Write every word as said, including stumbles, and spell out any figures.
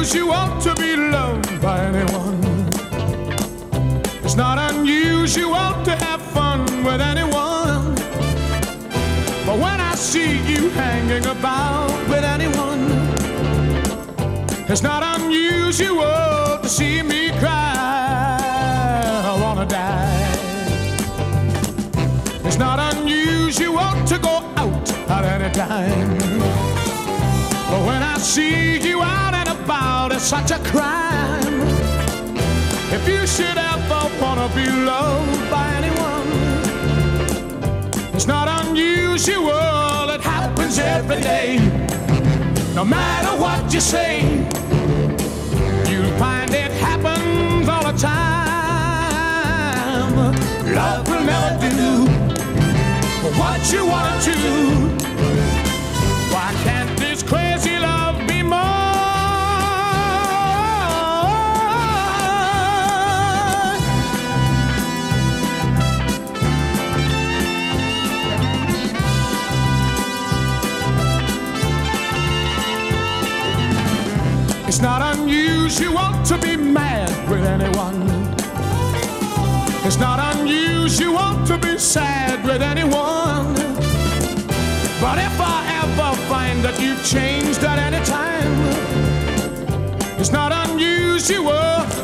unusual to be loved by anyone. It's not unusual to have fun with anyone. But when I see you hanging about with anyone, it's not unusual to see me cry. I wanna die. It's not unusual to go out at any time. But when I see you out and about, it's such a crime. If you should ever wanna be loved by anyone, it's not unusual, it happens every day. No matter what you say, you'll find it happens all the time. Love will never do what you want to. Why can't this crazy love be more? It's not unusual to be mad with anyone. It's not unusual to be sad with anyone. But if I ever find that you've changed at any time, it's not unusual